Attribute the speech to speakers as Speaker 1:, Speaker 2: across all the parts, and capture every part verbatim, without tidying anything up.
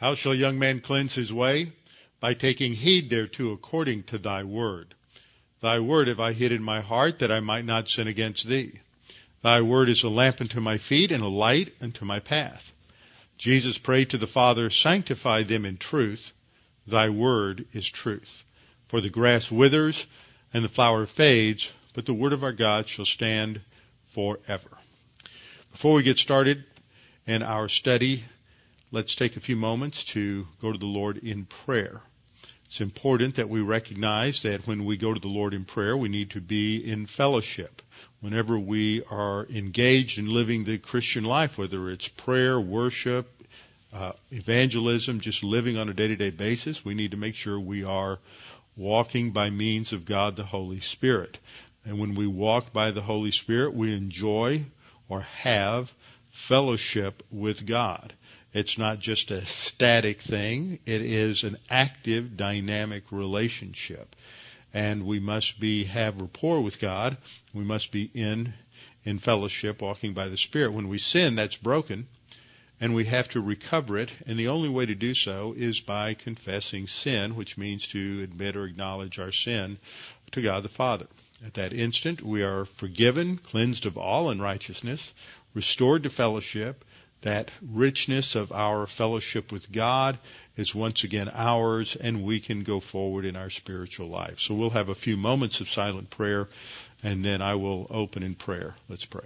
Speaker 1: How shall a young man cleanse his way? By taking heed thereto according to thy word. Thy word have I hid in my heart, that I might not sin against thee. Thy word is a lamp unto my feet, and a light unto my path. Jesus prayed to the Father, sanctify them in truth. Thy word is truth. For the grass withers, and the flower fades, but the word of our God shall stand forever. Before we get started in our study, let's take a few moments to go to the Lord in prayer. It's important that we recognize that when we go to the Lord in prayer, we need to be in fellowship. Whenever we are engaged in living the Christian life, whether it's prayer, worship, uh, evangelism, just living on a day-to-day basis, we need to make sure we are walking by means of God the Holy Spirit. And when we walk by the Holy Spirit, we enjoy or have fellowship with God. It's not just a static thing. It is an active, dynamic relationship. And we must be have rapport with God. We must be in in fellowship, walking by the Spirit. When we sin, that's broken, and we have to recover it. And the only way to do so is by confessing sin, which means to admit or acknowledge our sin to God the Father. At that instant, we are forgiven, cleansed of all unrighteousness, restored to fellowship. That richness of our fellowship with God is once again ours, and we can go forward in our spiritual life. So we'll have a few moments of silent prayer, and then I will open in prayer. Let's pray.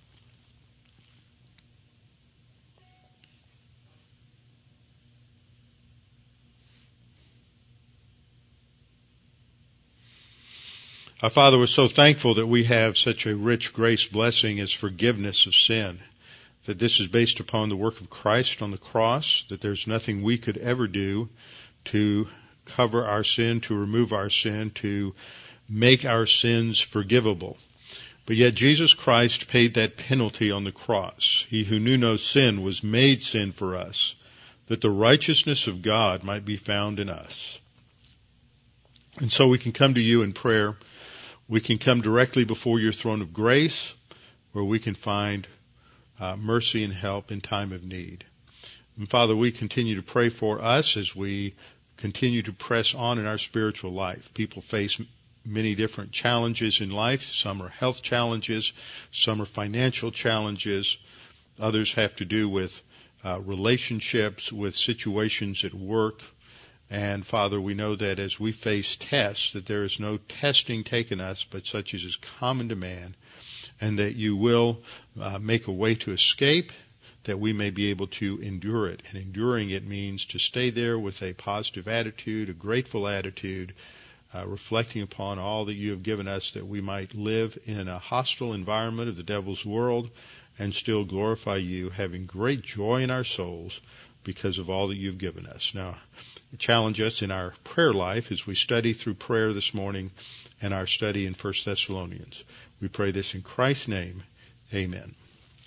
Speaker 1: Our Father, we're so thankful that we have such a rich grace blessing as forgiveness of sin. That this is based upon the work of Christ on the cross, that there's nothing we could ever do to cover our sin, to remove our sin, to make our sins forgivable. But yet Jesus Christ paid that penalty on the cross. He who knew no sin was made sin for us, that the righteousness of God might be found in us. And so we can come to you in prayer. We can come directly before your throne of grace, where we can find Uh, mercy and help in time of need. And Father, we continue to pray for us as we continue to press on in our spiritual life. People face many different challenges in life. Some are health challenges. Some are financial challenges. Others have to do with uh, relationships, with situations at work. And Father, we know that as we face tests, that there is no testing taken us, but such as is common to man, and that you will uh, make a way to escape, that we may be able to endure it. And enduring it means to stay there with a positive attitude, a grateful attitude, uh, reflecting upon all that you have given us, that we might live in a hostile environment of the devil's world and still glorify you, having great joy in our souls because of all that you've given us. Now, challenge us in our prayer life as we study through prayer this morning and our study in First Thessalonians. We pray this in Christ's name. Amen.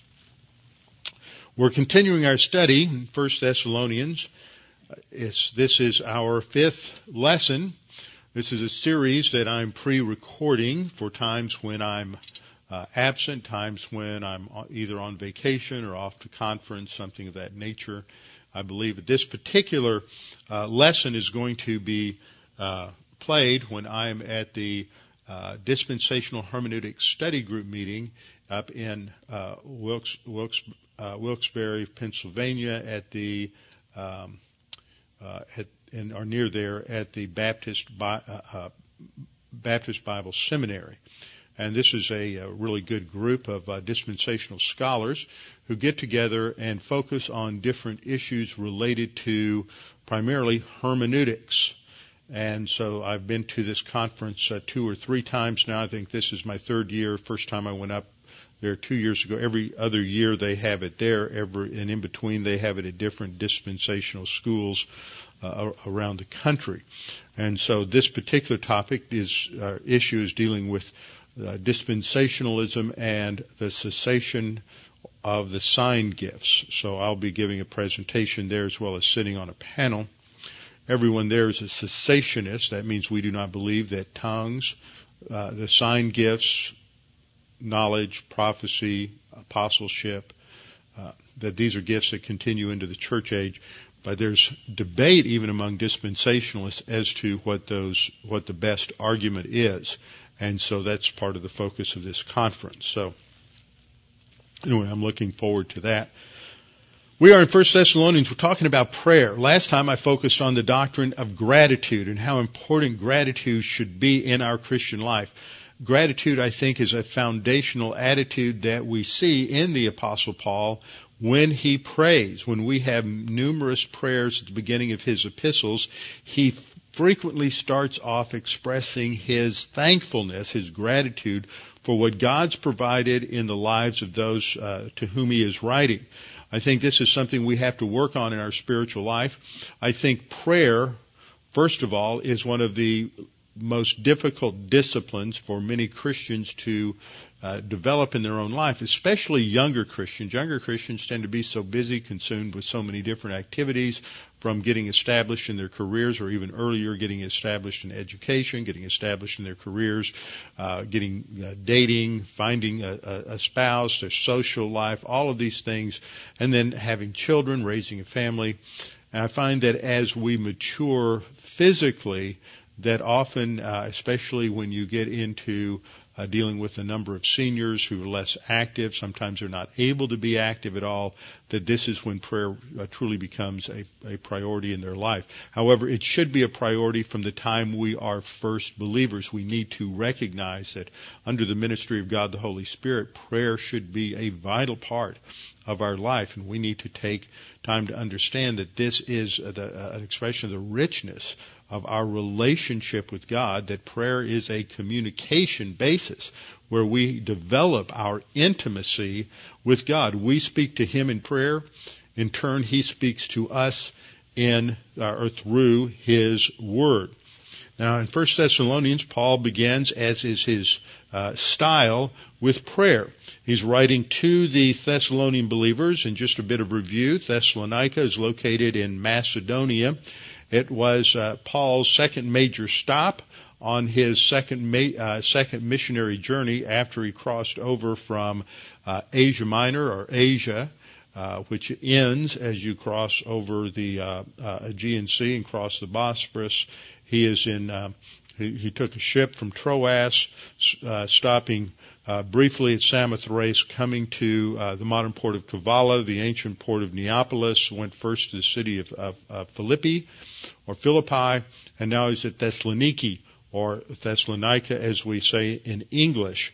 Speaker 1: We're continuing our study in First Thessalonians. It's, this is our fifth lesson. This is a series that I'm pre-recording for times when I'm uh, absent, times when I'm either on vacation or off to conference, something of that nature. I believe that this particular uh, lesson is going to be uh, played when I'm at the uh, Dispensational Hermeneutics Study Group meeting up in uh, Wilkes, Wilkes, uh, Wilkes-Barre, Pennsylvania, at the um, uh, at in, or near there at the Baptist Bi- uh, uh, Baptist Bible Seminary. And this is a, a really good group of uh, dispensational scholars who get together and focus on different issues related to primarily hermeneutics. And so I've been to this conference uh, two or three times now. I think this is my third year. First time I went up there two years ago. Every other year they have it there. Every, and in between they have it at different dispensational schools uh, around the country. And so this particular topic is, uh, issue is dealing with Uh, dispensationalism and the cessation of the sign gifts. So I'll be giving a presentation there as well as sitting on a panel. Everyone there is a cessationist. That means we do not believe that tongues, uh, the sign gifts, knowledge, prophecy, apostleship, uh, that these are gifts that continue into the church age. But there's debate even among dispensationalists as to what those, what the best argument is. And so that's part of the focus of this conference. So anyway, I'm looking forward to that. We are in First Thessalonians. We're talking about prayer. Last time I focused on the doctrine of gratitude and how important gratitude should be in our Christian life. Gratitude, I think, is a foundational attitude that we see in the Apostle Paul when he prays. When we have numerous prayers at the beginning of his epistles, he frequently starts off expressing his thankfulness, his gratitude for what God's provided in the lives of those uh, to whom he is writing. I think this is something we have to work on in our spiritual life. I think prayer, first of all, is one of the most difficult disciplines for many Christians to uh, develop in their own life, especially younger Christians. Younger Christians tend to be so busy, consumed with so many different activities, from getting established in their careers, or even earlier, getting established in education, getting established in their careers, uh, getting uh, dating, finding a, a spouse, their social life, all of these things, and then having children, raising a family. And I find that as we mature physically, that often, uh, especially when you get into uh, dealing with a number of seniors who are less active, sometimes they're not able to be active at all, that this is when prayer uh, truly becomes a, a priority in their life. However, it should be a priority from the time we are first believers. We need to recognize that under the ministry of God the Holy Spirit, prayer should be a vital part of our life, and we need to take time to understand that this is a, a, an expression of the richness of our relationship with God, that prayer is a communication basis where we develop our intimacy with God. We speak to Him in prayer. In turn, He speaks to us in uh, or through His Word. Now, in First Thessalonians, Paul begins, as is his uh, style, with prayer. He's writing to the Thessalonian believers. In just a bit of review, Thessalonica is located in Macedonia. It was uh, Paul's second major stop on his second ma- uh, second missionary journey after he crossed over from uh, Asia Minor, or Asia, uh, which ends as you cross over the uh, uh, Aegean Sea and cross the Bosphorus. He is in. Uh, he, he took a ship from Troas, uh, stopping uh, briefly at Samothrace, coming to uh, the modern port of Kavala, the ancient port of Neapolis. Went first to the city of, of, of Philippi, or Philippi, and now he's at Thessaloniki, or Thessalonica, as we say in English.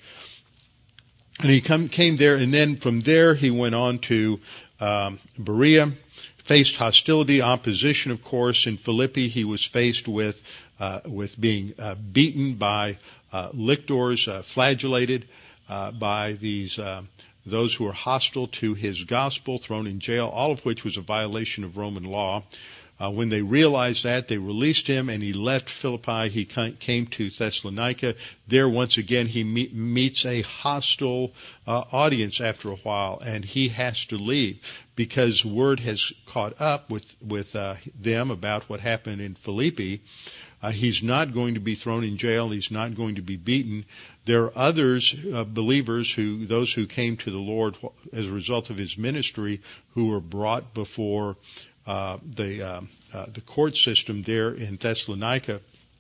Speaker 1: And he come, came there, and then from there he went on to um, Berea. Faced hostility, opposition, of course. In Philippi, he was faced with uh, with being uh, beaten by uh, lictors, uh, flagellated uh, by these uh, those who were hostile to his gospel, thrown in jail, all of which was a violation of Roman law. Uh, when they realized that, they released him, and he left Philippi. He came to Thessalonica. There, once again, he meet, meets a hostile uh, audience after a while, and he has to leave because word has caught up with with uh, them about what happened in Philippi. Uh, he's not going to be thrown in jail. He's not going to be beaten. There are others, uh, believers, who those who came to the Lord as a result of his ministry, who were brought before Uh, the uh, uh, the court system there in Thessalonica.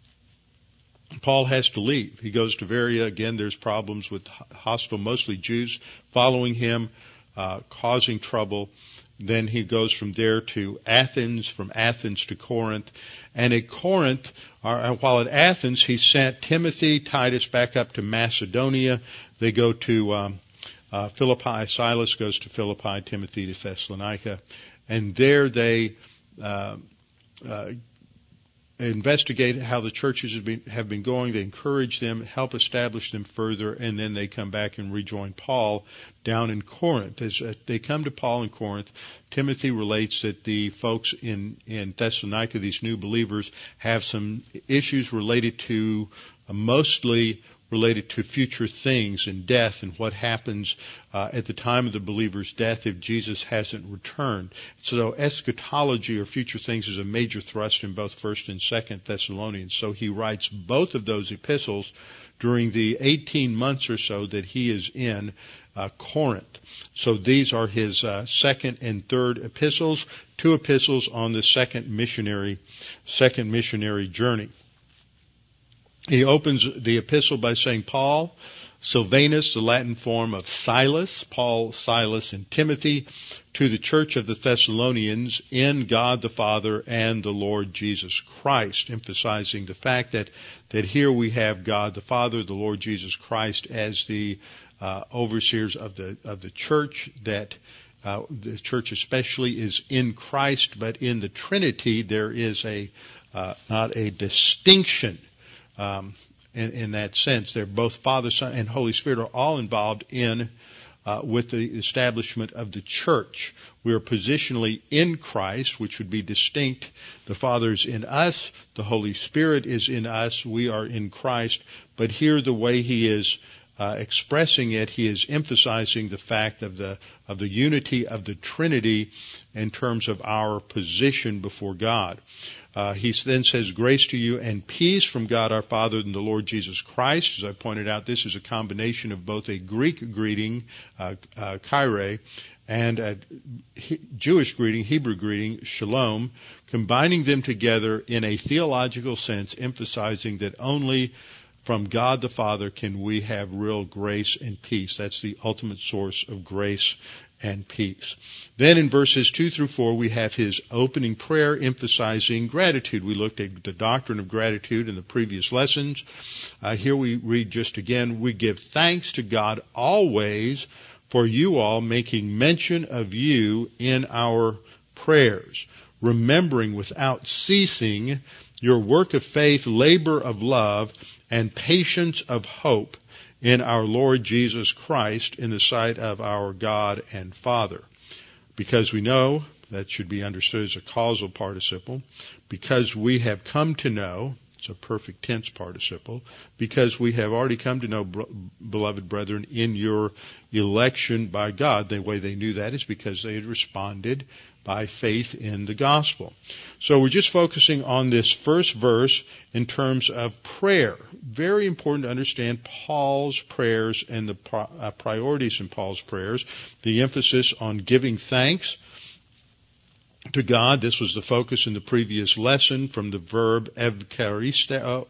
Speaker 1: Paul has to leave. He goes to Berea. Again, there's problems with hostile, mostly Jews, following him, uh, causing trouble. Then he goes from there to Athens, from Athens to Corinth. And at Corinth, uh, while at Athens, he sent Timothy, Titus back up to Macedonia. They go to um, uh, Philippi. Silas goes to Philippi, Timothy to Thessalonica. And there they uh, uh, investigate how the churches have been, have been going. They encourage them, help establish them further, and then they come back and rejoin Paul down in Corinth. As uh, they come to Paul in Corinth, Timothy relates that the folks in, in Thessalonica, these new believers, have some issues related to uh, mostly related to future things and death and what happens uh, at the time of the believer's death if Jesus hasn't returned. So eschatology, or future things, is a major thrust in both First and Second Thessalonians. So he writes both of those epistles during the eighteen months or so that he is in uh, Corinth. So these are his uh, second and third epistles, two epistles on the second missionary, second missionary journey. He opens the epistle by saying, Paul, Silvanus, the Latin form of Silas, Paul, Silas, and Timothy, to the church of the Thessalonians in God the Father and the Lord Jesus Christ, emphasizing the fact that, that here we have God the Father, the Lord Jesus Christ as the uh, overseers of the of the church, that uh, the church especially is in Christ, but in the Trinity there is a uh, not a distinction. Um, in, in that sense, they're both Father, Son, and Holy Spirit are all involved in uh, with the establishment of the church. We are positionally in Christ, which would be distinct. The Father is in us, the Holy Spirit is in us. We are in Christ. But here, the way he is uh, expressing it, he is emphasizing the fact of the of the unity of the Trinity in terms of our position before God. Uh, he then says, grace to you and peace from God our Father and the Lord Jesus Christ. As I pointed out, this is a combination of both a Greek greeting, uh, uh, Kyrie, and a Jewish greeting, Hebrew greeting, Shalom, combining them together in a theological sense, emphasizing that only from God the Father can we have real grace and peace. That's the ultimate source of grace and peace. Then in verses two through four, we have his opening prayer emphasizing gratitude. We looked at the doctrine of gratitude in the previous lessons. Uh, here we read just again, we give thanks to God always for you all, making mention of you in our prayers, remembering without ceasing your work of faith, labor of love, and patience of hope in our Lord Jesus Christ in the sight of our God and Father. Because we know, that should be understood as a causal participle, because we have come to know, it's a perfect tense participle, because we have already come to know, beloved brethren, in your election by God. The way they knew that is because they had responded by faith in the gospel. So we're just focusing on this first verse in terms of prayer. Very important to understand Paul's prayers and the priorities in Paul's prayers. The emphasis on giving thanks to God. This was the focus in the previous lesson from the verb evkaristeo,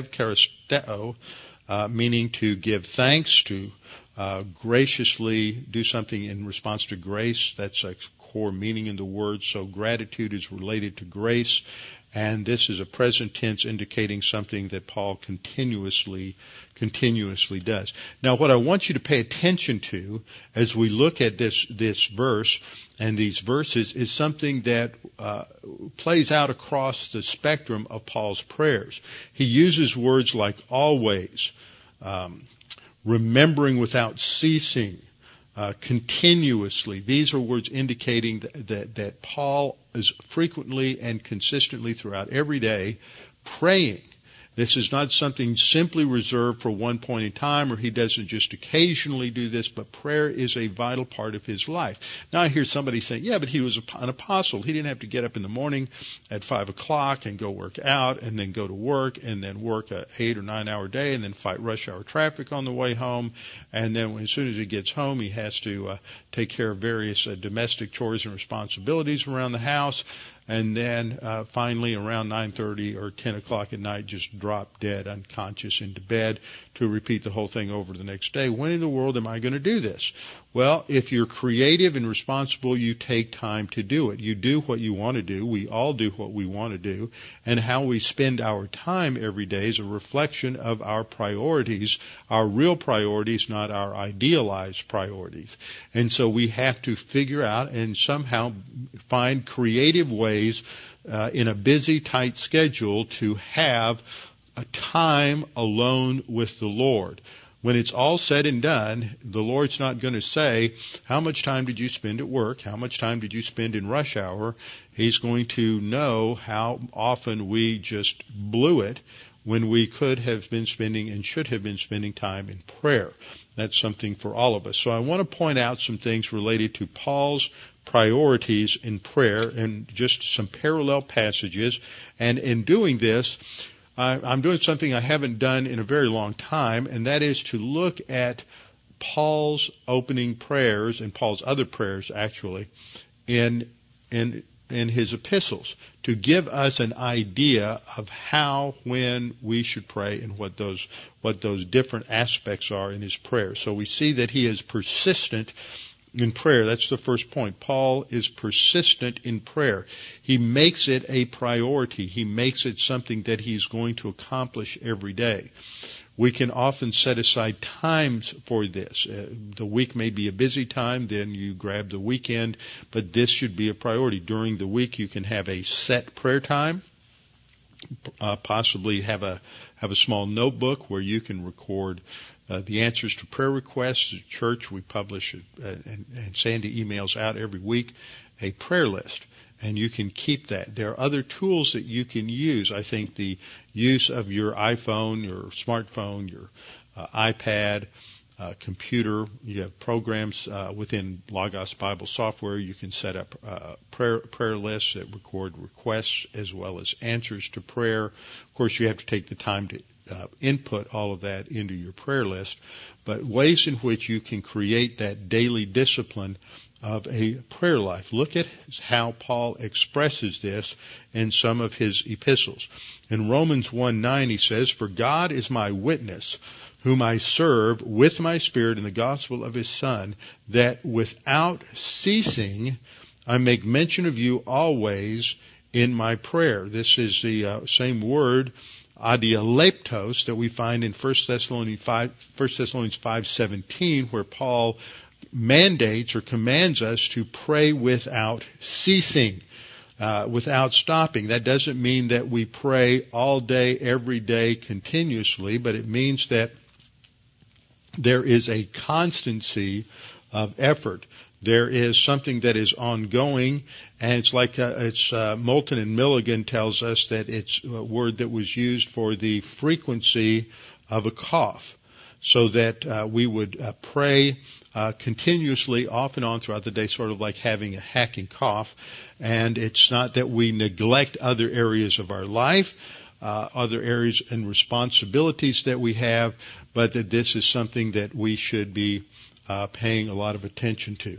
Speaker 1: evkaristeo uh, meaning to give thanks, to uh, graciously do something in response to grace. That's a core meaning in the word. So gratitude is related to grace. And this is a present tense indicating something that Paul continuously, continuously does. Now, what I want you to pay attention to as we look at this, this verse and these verses is something that uh, plays out across the spectrum of Paul's prayers. He uses words like always, um, remembering without ceasing, Uh, continuously. These are words indicating that, that, that Paul is frequently and consistently throughout every day praying. This is not something simply reserved for one point in time, or he doesn't just occasionally do this, but prayer is a vital part of his life. Now I hear somebody saying, yeah, but he was an apostle. He didn't have to get up in the morning at five o'clock and go work out and then go to work and then work a eight or nine hour day and then fight rush hour traffic on the way home. And then as soon as he gets home, he has to uh, take care of various uh, domestic chores and responsibilities around the house. And then uh, finally around nine thirty or ten o'clock at night just drop dead unconscious into bed to repeat the whole thing over the next day. When in the world am I going to do this? Well, if you're creative and responsible, you take time to do it. You do what you want to do. We all do what we want to do. And how we spend our time every day is a reflection of our priorities, our real priorities, not our idealized priorities. And so we have to figure out and somehow find creative ways uh, in a busy, tight schedule to have a time alone with the Lord. When it's all said and done, the Lord's not going to say, how much time did you spend at work? How much time did you spend in rush hour? He's going to know how often we just blew it when we could have been spending and should have been spending time in prayer. That's something for all of us. So I want to point out some things related to Paul's priorities in prayer and just some parallel passages. And in doing this, I'm doing something I haven't done in a very long time, and that is to look at Paul's opening prayers and Paul's other prayers actually in in in his epistles to give us an idea of how, when we should pray and what those what those different aspects are in his prayer. So we see that he is persistent in prayer. That's the first point. Paul is persistent in prayer. He makes it a priority. He makes it something that he's going to accomplish every day. We can often set aside times for this. Uh, the week may be a busy time, then you grab the weekend, but this should be a priority. During the week, you can have a set prayer time, uh, possibly have a have a small notebook where you can record uh, the answers to prayer requests. At church, we publish, uh, and, and Sandy emails out every week a prayer list. And you can keep that. There are other tools that you can use. I think the use of your iPhone, your smartphone, your uh, iPad, uh, computer, you have programs uh, within Logos Bible software. You can set up uh, prayer prayer lists that record requests as well as answers to prayer. Of course, you have to take the time to uh, input all of that into your prayer list. But ways in which you can create that daily discipline of a prayer life. Look at how Paul expresses this in some of his epistles. In Romans one nine, he says, "For God is my witness, whom I serve with my spirit in the gospel of his Son, that without ceasing I make mention of you always in my prayer." This is the uh, same word, adialeptos, that we find in First Thessalonians five seventeen, where Paul mandates or commands us to pray without ceasing, uh, without stopping. That doesn't mean that we pray all day, every day, continuously, but it means that there is a constancy of effort. There is something that is ongoing, and it's like uh, it's uh, Moulton and Milligan tells us that it's a word that was used for the frequency of a cough, so that uh, we would uh, pray uh, continuously off and on throughout the day, sort of like having a hacking cough. And it's not that we neglect other areas of our life, uh, other areas and responsibilities that we have, but that this is something that we should be uh, paying a lot of attention to.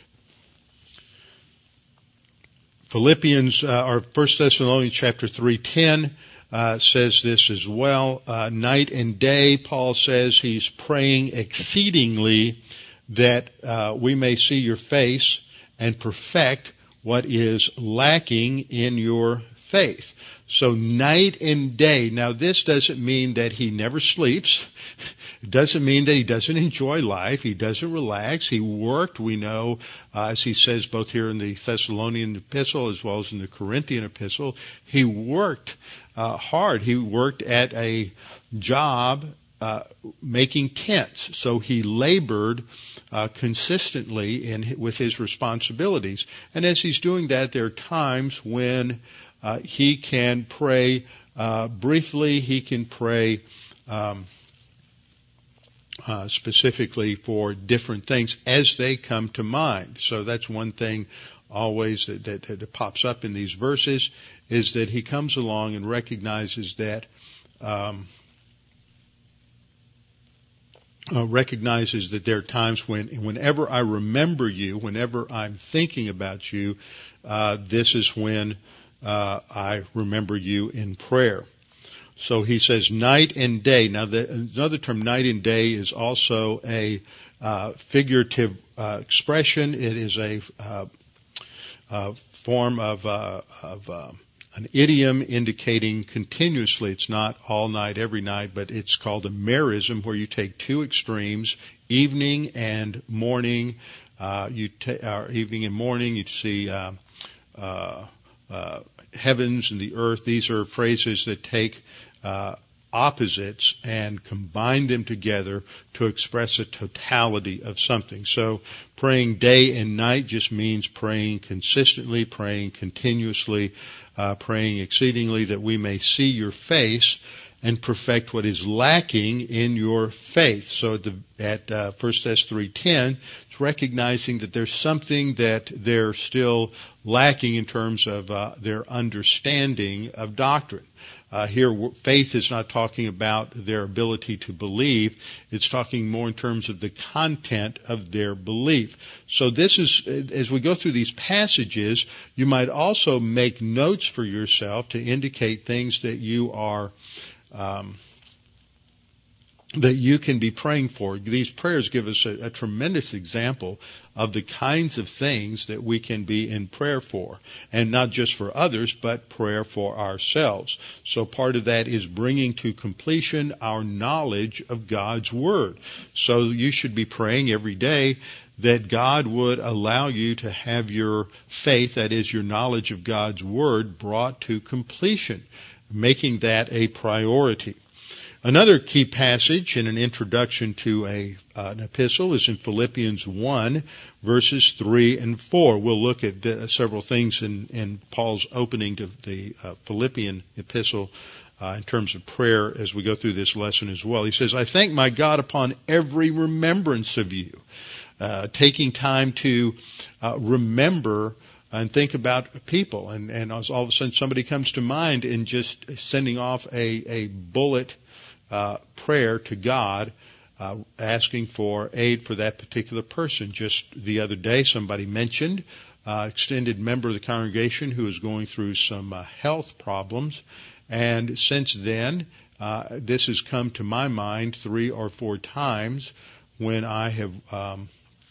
Speaker 1: Philippians, uh, or First Thessalonians chapter three ten, Uh, says this as well. Uh, night and day, Paul says he's praying exceedingly that uh, we may see your face and perfect what is lacking in your faith. So night and day. Now this doesn't mean that he never sleeps. It doesn't mean that he doesn't enjoy life. He doesn't relax. He worked, we know, uh, as he says both here in the Thessalonian epistle as well as in the Corinthian epistle, he worked uh, hard. He worked at a job uh, making tents. So he labored uh, consistently in with his responsibilities. And as he's doing that, there are times when Uh, he can pray uh, briefly. He can pray um, uh, specifically for different things as they come to mind. So that's one thing always that, that, that pops up in these verses, is that he comes along and recognizes that um, uh, recognizes that there are times when, whenever I remember you, whenever I'm thinking about you, uh, this is when Uh, I remember you in prayer. So he says night and day. Now, the, another term, night and day, is also a uh, figurative uh, expression. It is a uh, uh, form of, uh, of uh, an idiom indicating continuously. It's not all night, every night, but it's called a merism, where you take two extremes, evening and morning. Uh, you ta- uh, evening and morning, you see uh, uh, uh, heavens and the earth. These are phrases that take uh, opposites and combine them together to express a totality of something. So praying day and night just means praying consistently, praying continuously, uh, praying exceedingly that we may see your face and perfect what is lacking in your faith. So at, the, at uh, First Thessalonians three ten, it's recognizing that there's something that they're still lacking in terms of uh, their understanding of doctrine. Uh, here, faith is not talking about their ability to believe. It's talking more in terms of the content of their belief. So this is, as we go through these passages, you might also make notes for yourself to indicate things that you are, um, that you can be praying for. These prayers give us a, a tremendous example of the kinds of things that we can be in prayer for. And not just for others, but prayer for ourselves. So part of that is bringing to completion our knowledge of God's Word. So you should be praying every day that God would allow you to have your faith, that is your knowledge of God's Word, brought to completion, making that a priority. Another key passage in an introduction to a, uh, an epistle is in Philippians one, verses three and four. We'll look at the, several things in, in Paul's opening to the uh, Philippian epistle uh, in terms of prayer as we go through this lesson as well. He says, I thank my God upon every remembrance of you. Uh, taking time to uh, remember and think about people. And, and as all of a sudden somebody comes to mind and just sending off a, a bullet Uh, prayer to God, uh, asking for aid for that particular person. Just the other day, somebody mentioned uh, extended member of the congregation who is going through some uh, health problems, and since then, uh, this has come to my mind three or four times when I have. Um,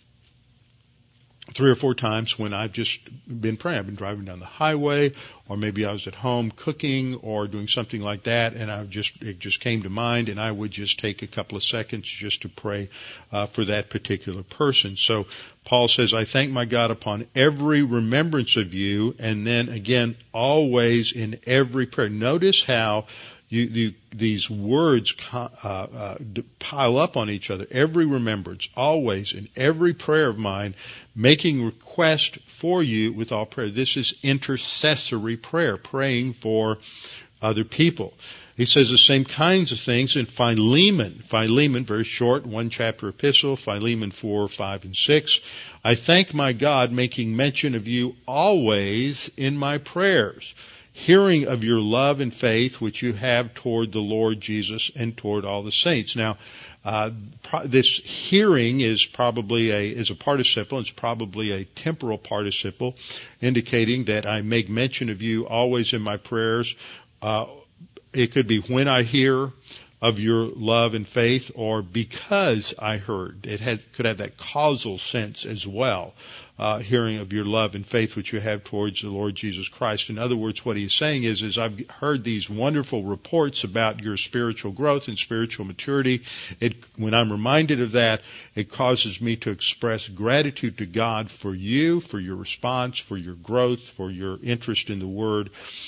Speaker 1: Three or four times when I've just been praying. I've been driving down the highway, or maybe I was at home cooking or doing something like that, and I've just it just came to mind, and I would just take a couple of seconds just to pray uh, for that particular person. So Paul says, I thank my God upon every remembrance of you, and then again, always in every prayer. Notice how You, you, these words uh, uh, pile up on each other. Every remembrance, always, in every prayer of mine, making request for you with all prayer. This is intercessory prayer, praying for other people. He says the same kinds of things in Philemon. Philemon, very short, one chapter epistle, Philemon four, five, and six. I thank my God, making mention of you always in my prayers, hearing of your love and faith which you have toward the Lord Jesus and toward all the saints. Now, uh, pro- this hearing is probably a is a participle. It's probably a temporal participle, indicating that I make mention of you always in my prayers. Uh, it could be when I hear of your love and faith, or because I heard. It had, could have that causal sense as well. Uh, hearing of your love and faith which you have towards the Lord Jesus Christ. In other words, what he's saying is, is I've heard these wonderful reports about your spiritual growth and spiritual maturity. It, when I'm reminded of that, it causes me to express gratitude to God for you, for your response, for your growth, for your interest in the Word.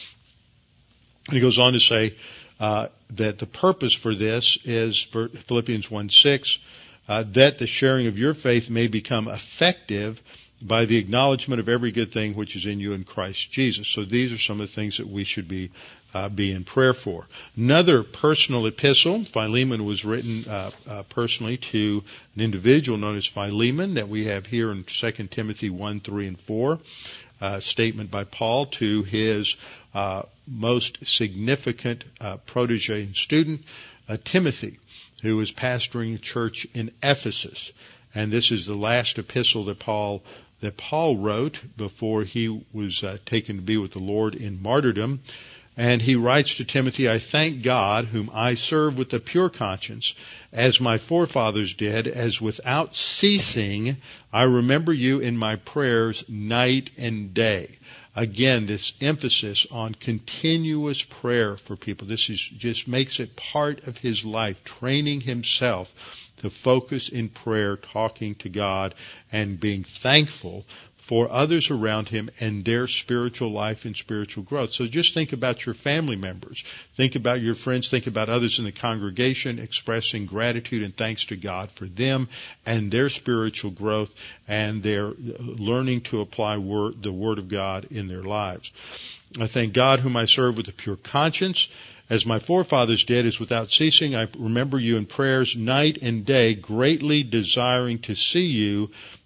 Speaker 1: And he goes on to say uh, that the purpose for this is, for Philippians one six, uh, that the sharing of your faith may become effective by the acknowledgement of every good thing which is in you in Christ Jesus. So these are some of the things that we should be uh, be in prayer for. Another personal epistle, Philemon, was written uh, uh, personally to an individual known as Philemon, that we have here in Second Timothy one, three, and four. A statement by Paul to his uh, most significant uh, protege and student, uh, Timothy, who was pastoring a church in Ephesus. And this is the last epistle that Paul that Paul wrote before he was uh, taken to be with the Lord in martyrdom. And he writes to Timothy, I thank God, whom I serve with a pure conscience, as my forefathers did, as without ceasing I remember you in my prayers night and day. Again, this emphasis on continuous prayer for people. This is just makes it part of his life, training himself to focus in prayer, talking to God, and being thankful for others around him and their spiritual life and spiritual growth. So just think about your family members. Think about your friends. Think about others in the congregation, expressing gratitude and thanks to God for them and their spiritual growth and their learning to apply word, the Word of God in their lives. I thank God, whom I serve with a pure conscience, as my forefathers did, as without ceasing I remember you in prayers night and day, greatly desiring to see you,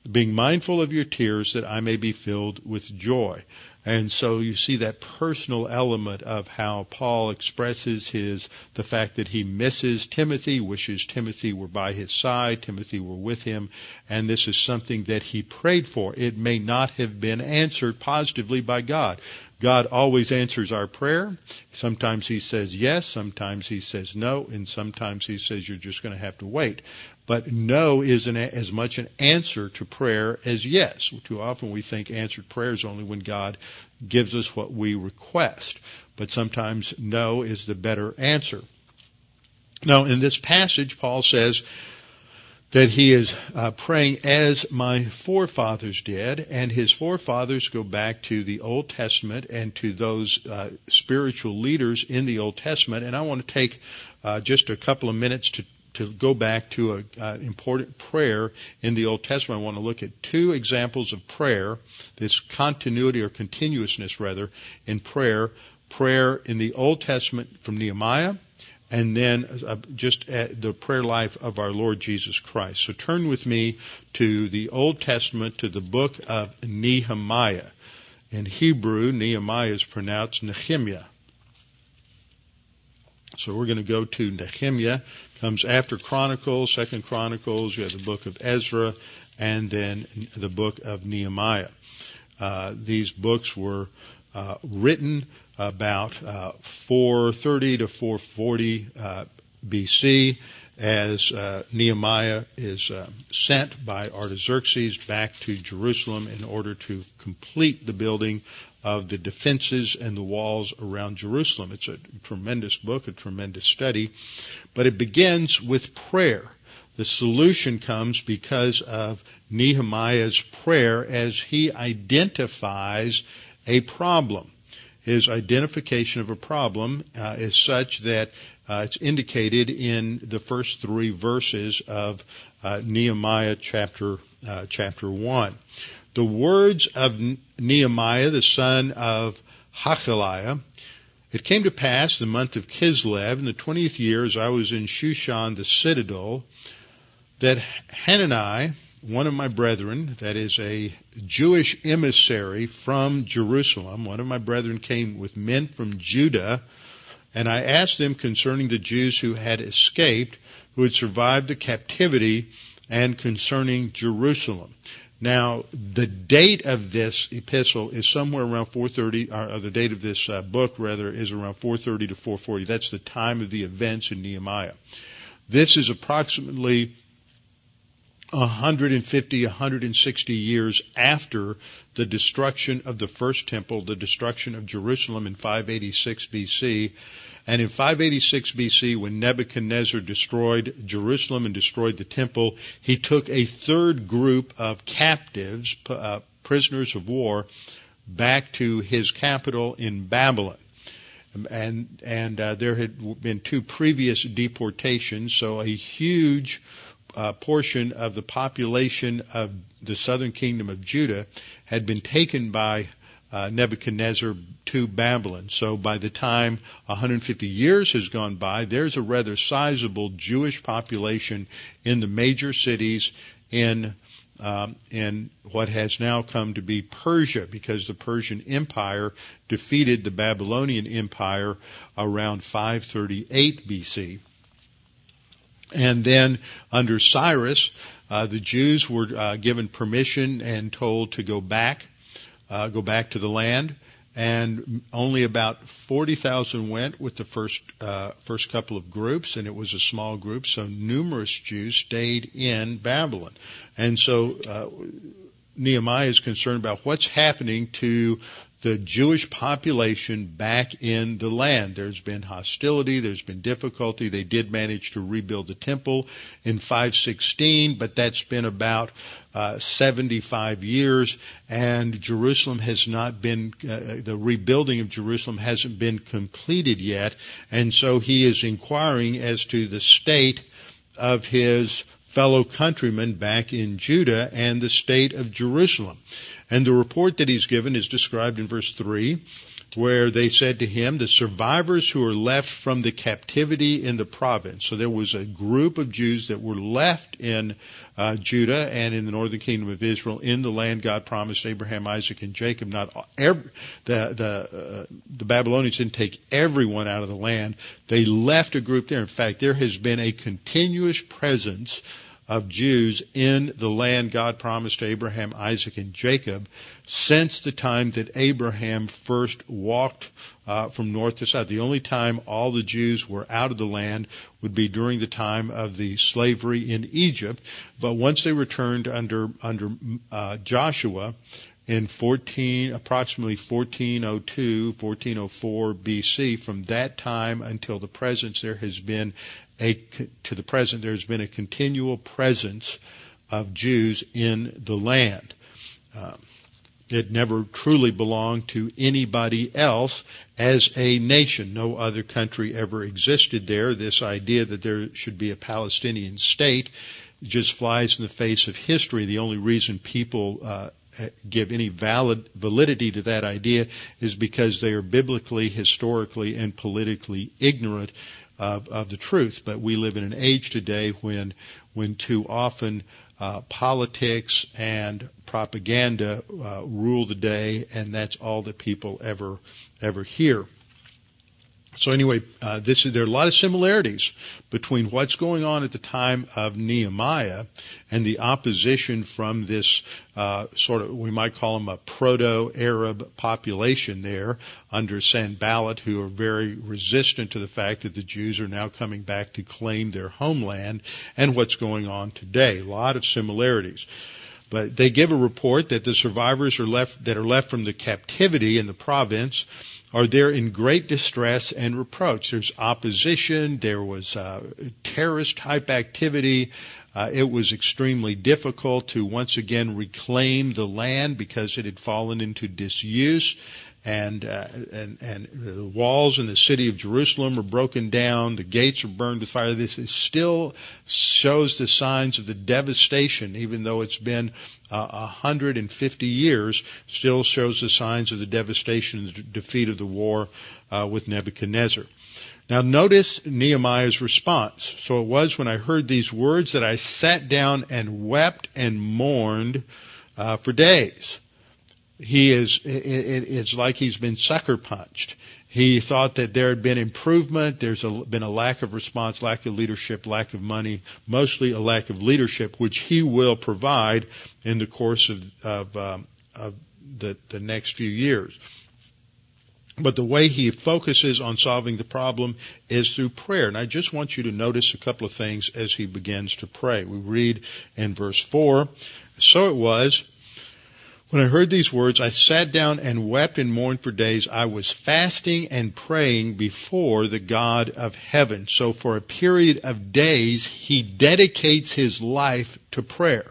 Speaker 1: being mindful of your tears that I may be filled with joy. And so you see that personal element of how Paul expresses his, the fact that he misses Timothy, wishes Timothy were by his side, Timothy were with him, and this is something that he prayed for. It may not have been answered positively by God. God always answers our prayer. Sometimes he says yes, sometimes he says no, and sometimes he says you're just going to have to wait. But no isn't as much an answer to prayer as yes. Too often we think answered prayer is only when God gives us what we request. But sometimes no is the better answer. Now, in this passage, Paul says that he is uh, praying as my forefathers did, and his forefathers go back to the Old Testament and to those uh, spiritual leaders in the Old Testament. And I want to take uh, just a couple of minutes to to go back to an uh, important prayer in the Old Testament. I want to look at two examples of prayer, this continuity or continuousness rather in prayer, prayer in the Old Testament from Nehemiah, and then uh, just at the prayer life of our Lord Jesus Christ. So turn with me to the Old Testament, to the book of Nehemiah. In Hebrew, Nehemiah is pronounced Nehemiah. So we're going to go to Nehemiah. Comes after Chronicles, Second Chronicles. You have the book of Ezra, and then the book of Nehemiah. Uh, these books were uh, written about uh, four thirty to four forty uh, B C as uh, Nehemiah is uh, sent by Artaxerxes back to Jerusalem in order to complete the building of the defenses and the walls around Jerusalem. It's a tremendous book, a tremendous study, but it begins with prayer. The solution comes because of Nehemiah's prayer as he identifies a problem. His identification of a problem uh, is such that uh, it's indicated in the first three verses of uh, Nehemiah chapter uh, chapter one. The words of Nehemiah, the son of Hachaliah, it came to pass the month of Kislev in the twentieth year, as I was in Shushan the citadel, that Hanani, one of my brethren, that is a Jewish emissary from Jerusalem, one of my brethren came with men from Judah, and I asked them concerning the Jews who had escaped, who had survived the captivity, and concerning Jerusalem. Now, the date of this epistle is somewhere around four thirty, or the date of this uh, book, rather, is around four thirty to four forty. That's the time of the events in Nehemiah. This is approximately one hundred fifty, one hundred sixty years after the destruction of the first temple, the destruction of Jerusalem in five eighty-six B C. And in five eighty-six B C, when Nebuchadnezzar destroyed Jerusalem and destroyed the temple, he took a third group of captives, uh, prisoners of war, back to his capital in Babylon. And, and uh, there had been two previous deportations, so a huge uh, portion of the population of the southern kingdom of Judah had been taken by Uh, Nebuchadnezzar to Babylon. So by the time one hundred fifty years has gone by, there's a rather sizable Jewish population in the major cities in um, in what has now come to be Persia, because the Persian Empire defeated the Babylonian Empire around five thirty-eight B C. And then under Cyrus, uh, the Jews were uh, given permission and told to go back Uh, go back to the land, and only about forty thousand went with the first uh, first couple of groups, and it was a small group, so numerous Jews stayed in Babylon. And so uh, Nehemiah is concerned about what's happening to the Jewish population back in the land. There's been hostility, there's been difficulty. They did manage to rebuild the temple in five sixteen, but that's been about uh, seventy-five years, and Jerusalem has not been, uh, the rebuilding of Jerusalem hasn't been completed yet, and so he is inquiring as to the state of his fellow countrymen back in Judah and the state of Jerusalem. And the report that he's given is described in verse three, where they said to him, the survivors who are left from the captivity in the province. So there was a group of Jews that were left in uh, Judah and in the northern kingdom of Israel in the land God promised Abraham, Isaac, and Jacob. Not every, the the uh, the Babylonians didn't take everyone out of the land. They left a group there. In fact, there has been a continuous presence of Jews in the land God promised to Abraham, Isaac, and Jacob since the time that Abraham first walked uh, from north to south. The only time all the Jews were out of the land would be during the time of the slavery in Egypt. But once they returned under under uh, Joshua in fourteen, approximately fourteen oh two, fourteen oh four B C, from that time until the present, there has been A, to the present, there's been a continual presence of Jews in the land. Uh, it never truly belonged to anybody else as a nation. No other country ever existed there. This idea that there should be a Palestinian state just flies in the face of history. The only reason people uh, give any valid validity to that idea is because they are biblically, historically, and politically ignorant Of, of the truth. But we live in an age today when when too often uh, politics and propaganda uh, rule the day, and that's all that people ever ever hear. So anyway, uh, this is, there are a lot of similarities between what's going on at the time of Nehemiah and the opposition from this uh, sort of, we might call them a proto-Arab population there under Sanballat, who are very resistant to the fact that the Jews are now coming back to claim their homeland, and what's going on today. A lot of similarities. But they give a report that the survivors are left, that are left from the captivity in the province are there in great distress and reproach. There's opposition. There was uh, terrorist-type activity. Uh, it was extremely difficult to once again reclaim the land because it had fallen into disuse. And, uh, and, and the walls in the city of Jerusalem are broken down. The gates are burned with fire. This is still shows the signs of the devastation, even though it's been uh, one hundred fifty years, still shows the signs of the devastation and the defeat of the war uh, with Nebuchadnezzar. Now notice Nehemiah's response. So it was when I heard these words that I sat down and wept and mourned uh, for days. He is, it, it's like he's been sucker punched. He thought that there had been improvement. There's a, been a lack of response, lack of leadership, lack of money, mostly a lack of leadership, which he will provide in the course of, of, um, of the, the next few years. But the way he focuses on solving the problem is through prayer. And I just want you to notice a couple of things as he begins to pray. We read in verse four, so it was, when I heard these words, I sat down and wept and mourned for days. I was fasting and praying before the God of heaven. So for a period of days, he dedicates his life to prayer.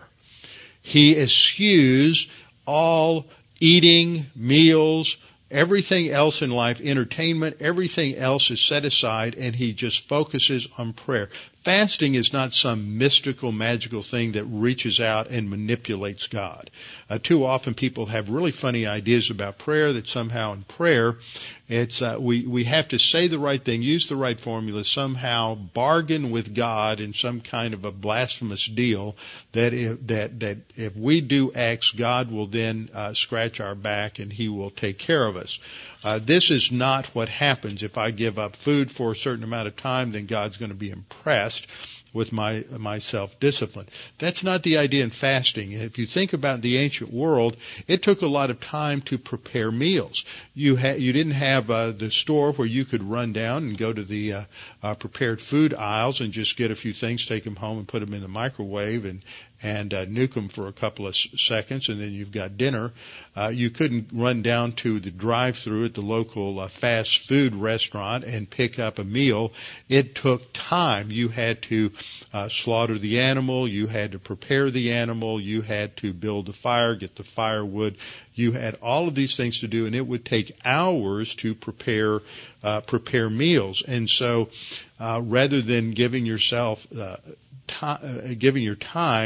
Speaker 1: He eschews all eating, meals, everything else in life, entertainment, everything else is set aside, and he just focuses on prayer. Fasting is not some mystical, magical thing that reaches out and manipulates God. Uh, too often people have really funny ideas about prayer, that somehow in prayer, it's uh, we, we have to say the right thing, use the right formula, somehow bargain with God in some kind of a blasphemous deal that if, that, that if we do X, God will then uh, scratch our back and he will take care of us. Uh, this is not what happens. If I give up food for a certain amount of time, then God's going to be impressed with my my self-discipline. That's not the idea in fasting. If you think about the ancient world, it took a lot of time to prepare meals. You ha- you didn't have uh, the store where you could run down and go to the uh, uh, prepared food aisles and just get a few things, take them home and put them in the microwave and and uh, nuke them for a couple of s- seconds, and then you've got dinner. Uh, you couldn't run down to the drive-thru at the local uh, fast food restaurant and pick up a meal. It took time. You had to uh, slaughter the animal. You had to prepare the animal. You had to build the fire, get the firewood. You had all of these things to do, and it would take hours to prepare uh, prepare meals. And so, uh, rather than giving yourself uh, Time, uh, giving your time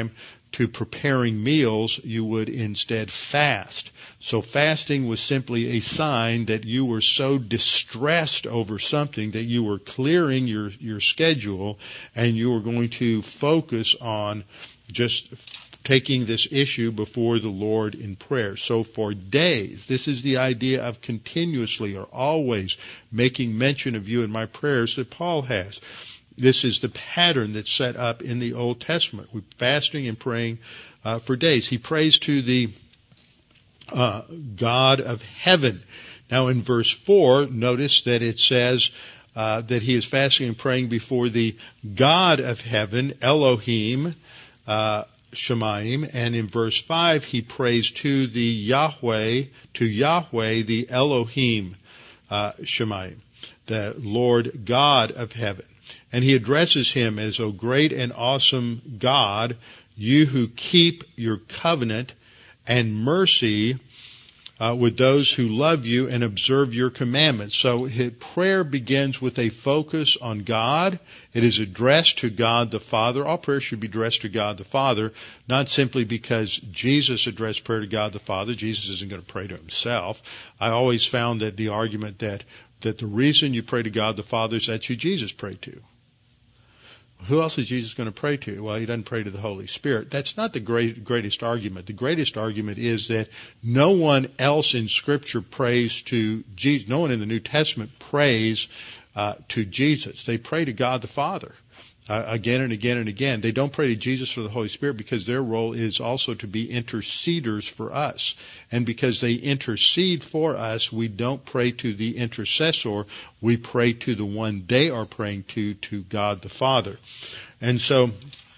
Speaker 1: to preparing meals, you would instead fast. So fasting was simply a sign that you were so distressed over something that you were clearing your, your schedule and you were going to focus on just taking this issue before the Lord in prayer. So for days, this is the idea of continuously or always making mention of you in my prayers that Paul has. This is the pattern that's set up in the Old Testament. We're fasting and praying uh, for days. He prays to the uh, God of heaven. Now in verse four, notice that it says uh, that he is fasting and praying before the God of heaven, Elohim, uh, Shemaim, and in verse five he prays to the Yahweh, to Yahweh, the Elohim, uh, Shemaim, the Lord God of heaven. And he addresses him as, O great and awesome God, you who keep your covenant and mercy uh, with those who love you and observe your commandments. So his prayer begins with a focus on God. It is addressed to God the Father. All prayer should be addressed to God the Father, not simply because Jesus addressed prayer to God the Father. Jesus isn't going to pray to himself. I always found that the argument that that the reason you pray to God the Father is that's who Jesus prayed to. Who else is Jesus going to pray to? Well, he doesn't pray to the Holy Spirit. That's not the great, greatest argument. The greatest argument is that no one else in Scripture prays to Jesus. No one in the New Testament prays uh, to Jesus. They pray to God the Father uh, again and again and again. They don't pray to Jesus or the Holy Spirit because their role is also to be interceders for us. And because they intercede for us, we don't pray to the intercessor. We pray to the one they are praying to, to God the Father. And so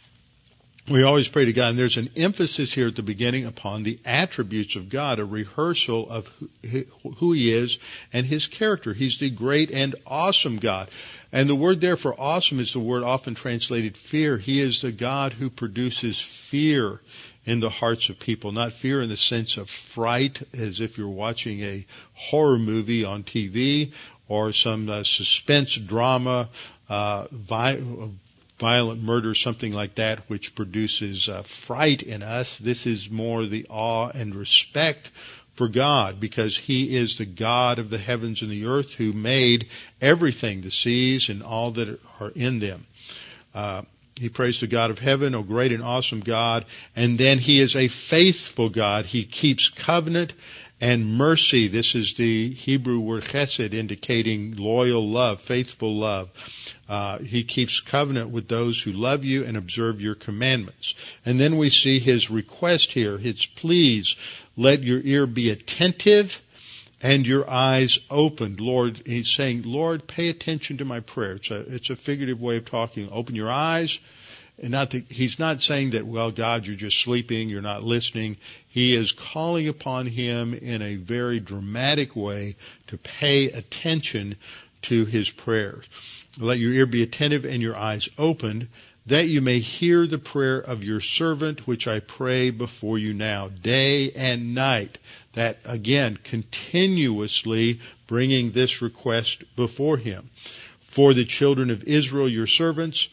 Speaker 1: we always pray to God. And there's an emphasis here at the beginning upon the attributes of God, a rehearsal of who, who he is and his character. He's the great and awesome God. And the word there for awesome is the word often translated fear. He is the God who produces fear in the hearts of people, not fear in the sense of fright, as if you're watching a horror movie on T V or some uh, suspense drama, uh, vi- violent murder, something like that, which produces uh, fright in us. This is more the awe and respect for God, because he is the God of the heavens and the earth who made everything, the seas and all that are in them. Uh, he prays the God of heaven, O great and awesome God. And then he is a faithful God. He keeps covenant and mercy. This is the Hebrew word chesed, indicating loyal love, faithful love. Uh, he keeps covenant with those who love you and observe your commandments. And then we see his request here, his pleas. Let your ear be attentive and your eyes opened. Lord, he's saying, Lord, pay attention to my prayer. It's a, it's a figurative way of talking. Open your eyes. And not that, he's not saying that, well, God, you're just sleeping, you're not listening. He is calling upon him in a very dramatic way to pay attention to his prayers. Let your ear be attentive and your eyes opened, that you may hear the prayer of your servant, which I pray before you now, day and night. That, again, continuously bringing this request before him. For the children of Israel, your servants,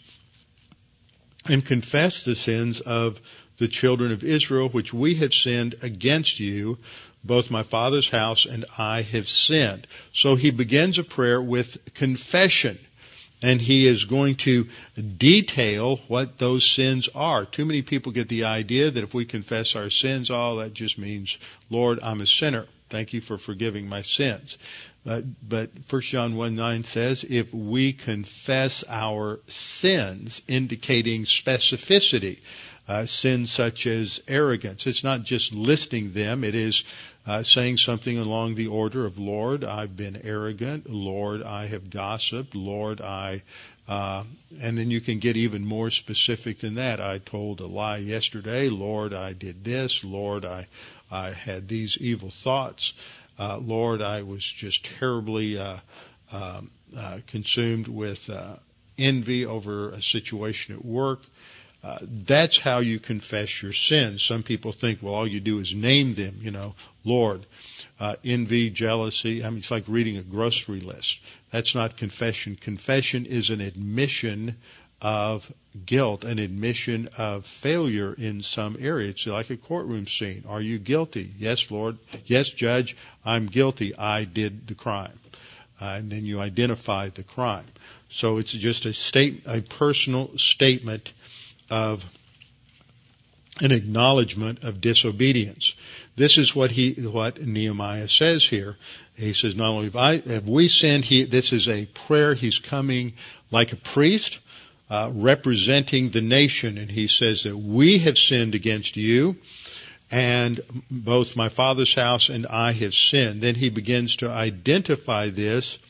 Speaker 1: and confess the sins of the children of Israel, which we have sinned against you. Both my father's house and I have sinned. So he begins a prayer with confession. And he is going to detail what those sins are. Too many people get the idea that if we confess our sins, oh, that just means, Lord, I'm a sinner. Thank you for forgiving my sins. Uh, but First John one nine says, if we confess our sins, indicating specificity, uh, sins such as arrogance. It's not just listing them. It is Uh, saying something along the order of, Lord, I've been arrogant. Lord, I have gossiped. Lord, I, uh, and then you can get even more specific than that. I told a lie yesterday. Lord, I did this. Lord, I, I had these evil thoughts. Uh, Lord, I was just terribly, uh, um, uh, consumed with, uh, envy over a situation at work. Uh, that's how you confess your sins. Some people think, well, all you do is name them, you know, Lord, uh, envy, jealousy. I mean, it's like reading a grocery list. That's not confession. Confession is an admission of guilt, an admission of failure in some area. It's like a courtroom scene. Are you guilty? Yes, Lord. Yes, Judge, I'm guilty. I did the crime. Uh, and then you identify the crime. So it's just a state, a personal statement of an acknowledgement of disobedience. This is what he, what Nehemiah says here. He says, not only have, I, have we sinned, he, this is a prayer. He's coming like a priest, uh, representing the nation. And he says that we have sinned against you, and both my father's house and I have sinned. Then he begins to identify this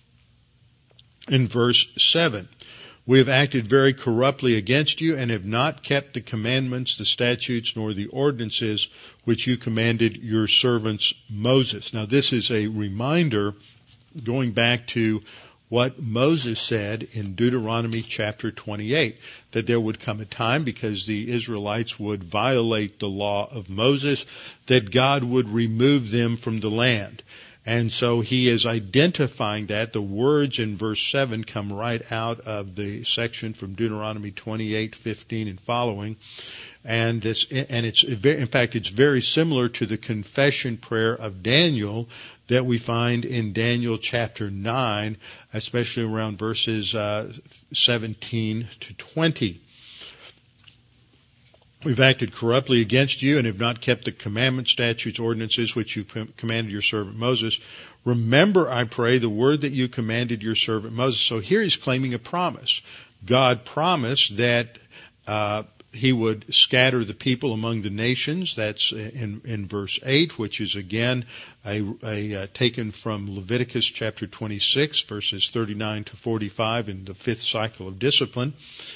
Speaker 1: in verse seven. We have acted very corruptly against you and have not kept the commandments, the statutes, nor the ordinances which you commanded your servants Moses. Now this is a reminder going back to what Moses said in Deuteronomy chapter twenty-eight, that there would come a time, because the Israelites would violate the law of Moses, that God would remove them from the land. And so he is identifying that. The words in verse seven come right out of the section from Deuteronomy twenty-eight fifteen and following. And this, and it's, in fact, it's very similar to the confession prayer of Daniel that we find in Daniel chapter nine, especially around verses uh, seventeen to twenty. We've acted corruptly against you and have not kept the commandments, statutes, ordinances which you commanded your servant Moses. Remember, I pray, the word that you commanded your servant Moses. So here he's claiming a promise. God promised that uh, he would scatter the people among the nations. That's in, in verse eight, which is again a, a, a taken from Leviticus chapter twenty-six, verses thirty-nine to forty-five in the fifth cycle of discipline.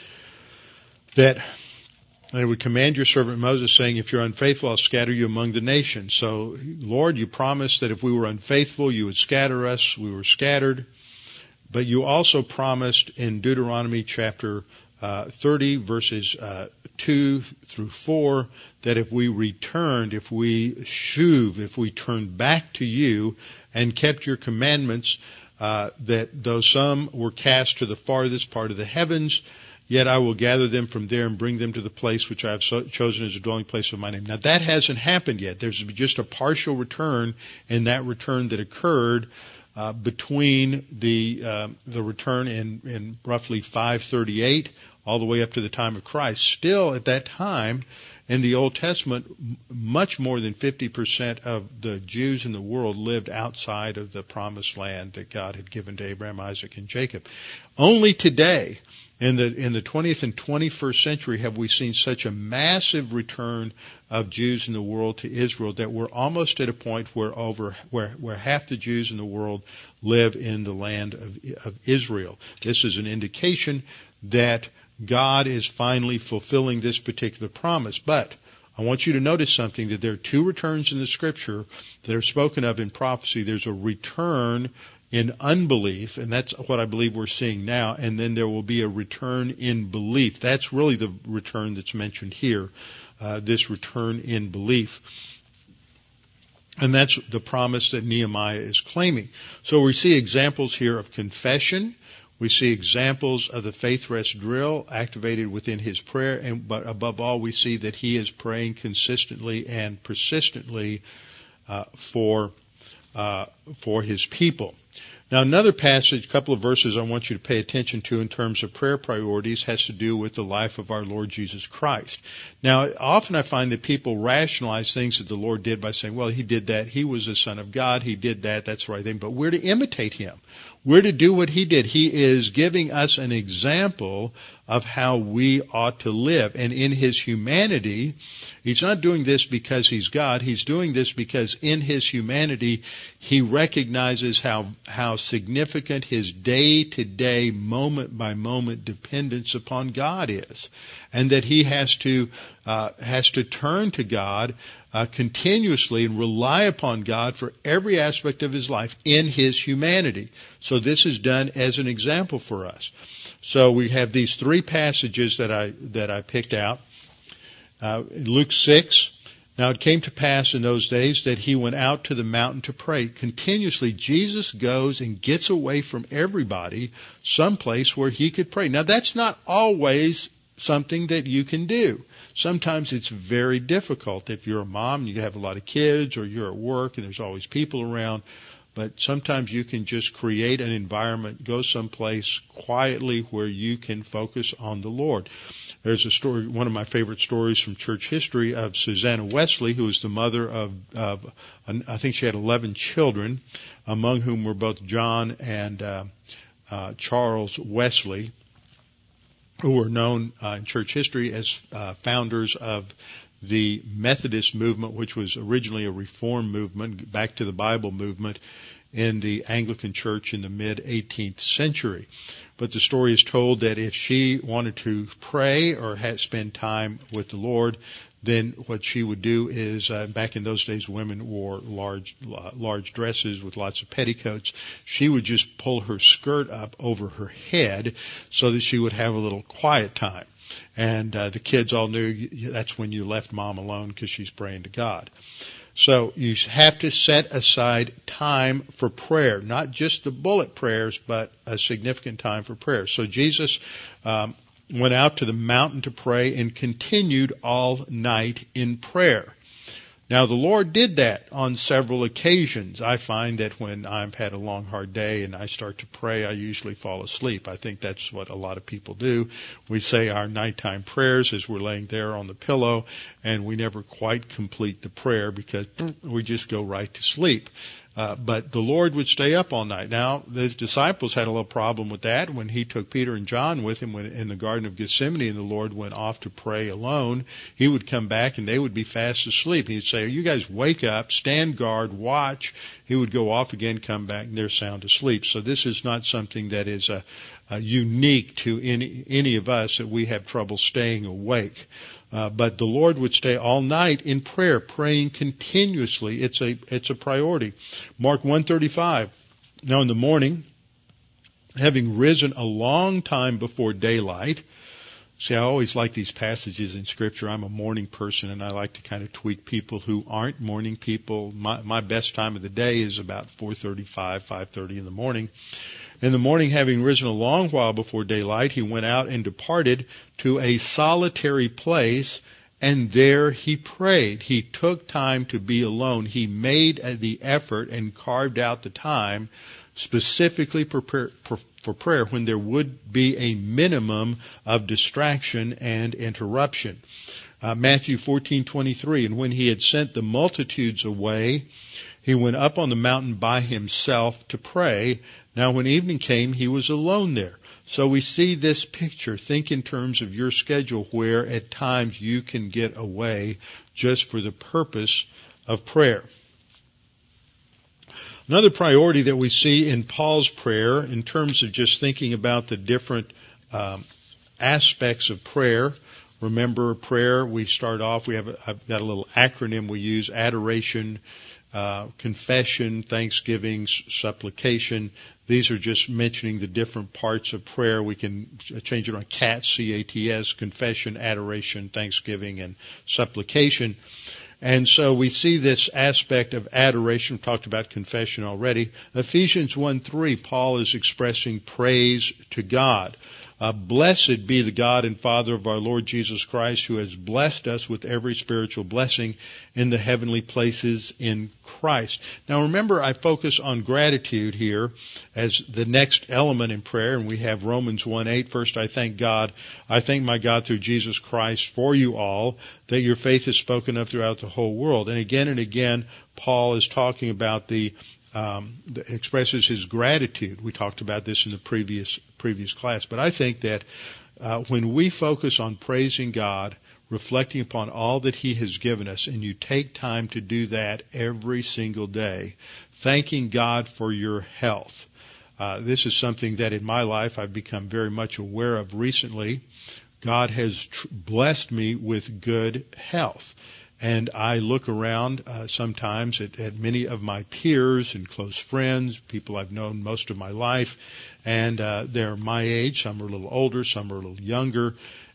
Speaker 1: That I would command your servant Moses, saying, if you're unfaithful, I'll scatter you among the nations. So, Lord, you promised that if we were unfaithful, you would scatter us. We were scattered. But you also promised in Deuteronomy chapter uh, thirty, verses uh, two through four, that if we returned, if we shuv, if we turned back to you and kept your commandments, uh, that though some were cast to the farthest part of the heavens, yet I will gather them from there and bring them to the place which I have so chosen as a dwelling place of my name. Now that hasn't happened yet. There's just a partial return, and that return that occurred uh, between the uh, the return in, in roughly five thirty-eight all the way up to the time of Christ. Still, at that time, in the Old Testament, much more than fifty percent of the Jews in the world lived outside of the promised land that God had given to Abraham, Isaac, and Jacob. Only today, in the in the twentieth and twenty-first century, have we seen such a massive return of Jews in the world to Israel that we're almost at a point where over where where half the Jews in the world live in the land of, of Israel. This is an indication that God is finally fulfilling this particular promise. But I want you to notice something, that there are two returns in the Scripture that are spoken of in prophecy. There's a return in unbelief, and that's what I believe we're seeing now, and then there will be a return in belief. That's really the return that's mentioned here, uh, this return in belief. And that's the promise that Nehemiah is claiming. So we see examples here of confession. We see examples of the faith rest drill activated within his prayer, and but above all, we see that he is praying consistently and persistently uh, for uh, for his people. Now, another passage, a couple of verses I want you to pay attention to in terms of prayer priorities has to do with the life of our Lord Jesus Christ. Now, often I find that people rationalize things that the Lord did by saying, well, he did that, he was the Son of God, he did that, that's the right thing. But we're to imitate him. We're to do what he did. He is giving us an example of how we ought to live. And in his humanity, he's not doing this because he's God. He's doing this because in his humanity, he recognizes how, how significant his day-to-day, moment-by-moment dependence upon God is. And that he has to, uh, has to turn to God Uh, continuously and rely upon God for every aspect of his life in his humanity. So this is done as an example for us. So we have these three passages that I that I picked out. Uh, Luke six, Now it came to pass in those days that he went out to the mountain to pray. Continuously, Jesus goes and gets away from everybody someplace where he could pray. Now that's not always something that you can do. Sometimes it's very difficult. If you're a mom, you have a lot of kids, or you're at work and there's always people around. But sometimes you can just create an environment, go someplace quietly where you can focus on the Lord. There's a story, one of my favorite stories from church history, of Susanna Wesley, who was the mother of, of I think she had eleven children, among whom were both John and uh, uh, Charles Wesley, who were known uh, in church history as uh, founders of the Methodist movement, which was originally a Reform movement, back to the Bible movement in the Anglican Church in the mid-eighteenth century. But the story is told that if she wanted to pray or had, spend time with the Lord, then what she would do is, uh, back in those days, women wore large, uh, large dresses with lots of petticoats. She would just pull her skirt up over her head so that she would have a little quiet time. And uh, the kids all knew that's when you left mom alone because she's praying to God. So you have to set aside time for prayer, not just the bullet prayers, but a significant time for prayer. So Jesus um, went out to the mountain to pray and continued all night in prayer. Now, the Lord did that on several occasions. I find that when I've had a long, hard day and I start to pray, I usually fall asleep. I think that's what a lot of people do. We say our nighttime prayers as we're laying there on the pillow, and we never quite complete the prayer because we just go right to sleep. Uh, but the Lord would stay up all night. Now, his disciples had a little problem with that when he took Peter and John with him when, in the Garden of Gethsemane, and the Lord went off to pray alone. He would come back and they would be fast asleep. He'd say, you guys wake up, stand guard, watch. He would go off again, come back, and they're sound asleep. So this is not something that is uh, uh, unique to any, any of us, that we have trouble staying awake. Uh, but the Lord would stay all night in prayer, praying continuously. It's a, it's a priority. Mark one thirty-five. Now in the morning, having risen a long time before daylight. See, I always like these passages in Scripture. I'm a morning person, and I like to kind of tweak people who aren't morning people. My, my best time of the day is about four thirty-five, five thirty in the morning. In the morning, having risen a long while before daylight, he went out and departed to a solitary place, and there he prayed. He took time to be alone. He made the effort and carved out the time specifically for prayer, for prayer when there would be a minimum of distraction and interruption. Uh, Matthew fourteen twenty-three, and when he had sent the multitudes away, he went up on the mountain by himself to pray. Now when evening came, he was alone there. So we see this picture. Think in terms of your schedule where at times you can get away just for the purpose of prayer. Another priority that we see in Paul's prayer, in terms of just thinking about the different um, aspects of prayer. Remember, prayer, we start off, we have a, I've got a little acronym we use: adoration, uh, confession, thanksgiving, supplication. These are just mentioning the different parts of prayer. We can change it on CATS, C A T S, confession, adoration, thanksgiving, and supplication. And so we see this aspect of adoration. We've talked about confession already. Ephesians one three, Paul is expressing praise to God. Uh, blessed be the God and Father of our Lord Jesus Christ, who has blessed us with every spiritual blessing in the heavenly places in Christ. Now remember, I focus on gratitude here as the next element in prayer, and we have Romans one eight. First, I thank God. I thank my God through Jesus Christ for you all, that your faith is spoken of throughout the whole world. And again and again, Paul is talking about the Um, expresses his gratitude. We talked about this in the previous previous class, but I think that uh, when we focus on praising God, reflecting upon all that He has given us, and you take time to do that every single day, thanking God for your health. Uh, this is something that in my life I've become very much aware of recently. God has tr- blessed me with good health. And I look around uh, sometimes at, at many of my peers and close friends, people I've known most of my life, and uh, they're my age. Some are a little older, some are a little younger.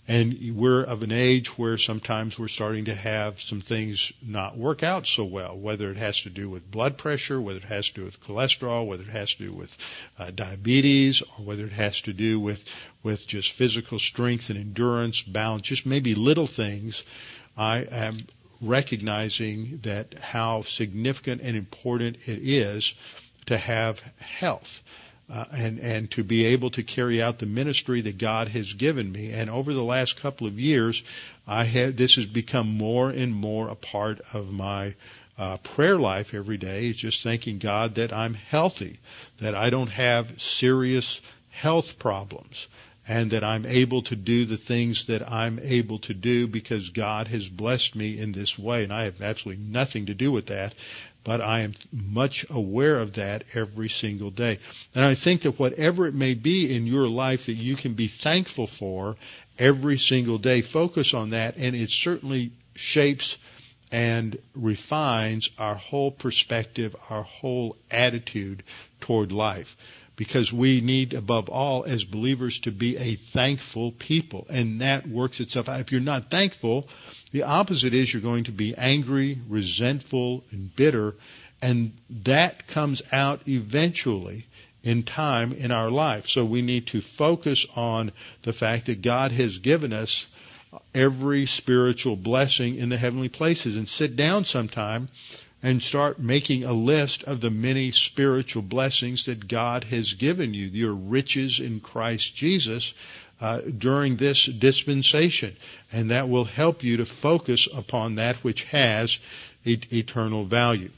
Speaker 1: And we're of an age where sometimes we're starting to have some things not work out so well, whether it has to do with blood pressure, whether it has to do with cholesterol, whether it has to do with uh, diabetes, or whether it has to do with, with just physical strength and endurance, balance, just maybe little things. I am recognizing that how significant and important it is to have health. Uh, and, and to be able to carry out the ministry that God has given me. And over the last couple of years, I have, this has become more and more a part of my uh, prayer life every day, is just thanking God that I'm healthy, that I don't have serious health problems, and that I'm able to do the things that I'm able to do because God has blessed me in this way. And I have absolutely nothing to do with that. But I am much aware of that every single day. And I think that whatever it may be in your life that you can be thankful for every single day, focus on that, and it certainly shapes and refines our whole perspective, our whole attitude toward life. Because we need, above all, as believers, to be a thankful people. And that works itself out. If you're not thankful, the opposite is you're going to be angry, resentful, and bitter. And that comes out eventually in time in our life. So we need to focus on the fact that God has given us every spiritual blessing in the heavenly places. And sit down sometime and start making a list of the many spiritual blessings that God has given you, your riches in Christ Jesus, uh, during this dispensation. And that will help you to focus upon that which has et- eternal value.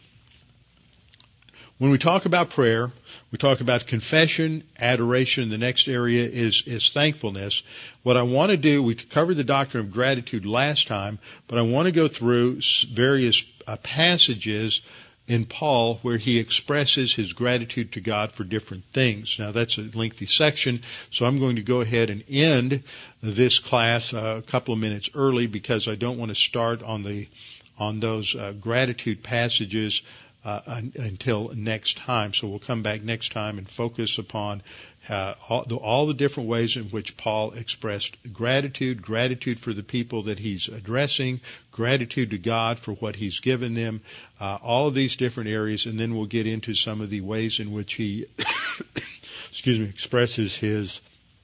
Speaker 1: When we talk about prayer, we talk about confession, adoration. The next area is, is thankfulness. What I want to do, we covered the doctrine of gratitude last time, but I want to go through various uh, passages in Paul where he expresses his gratitude to God for different things. Now that's a lengthy section, so I'm going to go ahead and end this class uh, a couple of minutes early because I don't want to start on the on those uh, gratitude passages Uh, un, until next time. So we'll come back next time and focus upon uh, all, the, all the different ways in which Paul expressed gratitude, gratitude for the people that he's addressing, gratitude to God for what he's given them, uh, all of these different areas, and then we'll get into some of the ways in which he excuse me, expresses his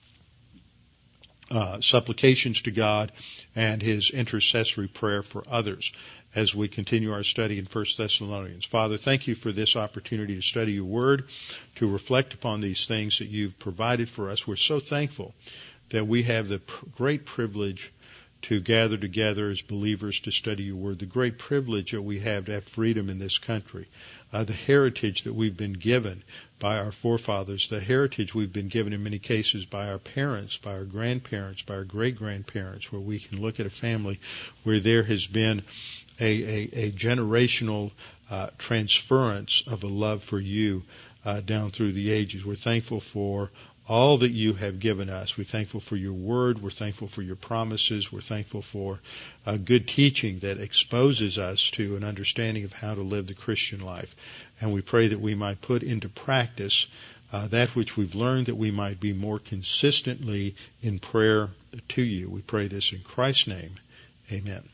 Speaker 1: uh, supplications to God and his intercessory prayer for others as we continue our study in First Thessalonians. Father, thank you for this opportunity to study your word, to reflect upon these things that you've provided for us. We're so thankful that we have the pr- great privilege to gather together as believers to study your word, the great privilege that we have to have freedom in this country, uh, the heritage that we've been given by our forefathers, the heritage we've been given in many cases by our parents, by our grandparents, by our great-grandparents, where we can look at a family where there has been a, a, a generational uh, transference of a love for you uh, down through the ages. We're thankful for all that you have given us. We're thankful for your word. We're thankful for your promises. We're thankful for uh, good teaching that exposes us to an understanding of how to live the Christian life. And we pray that we might put into practice uh, that which we've learned, that we might be more consistently in prayer to you. We pray this in Christ's name. Amen.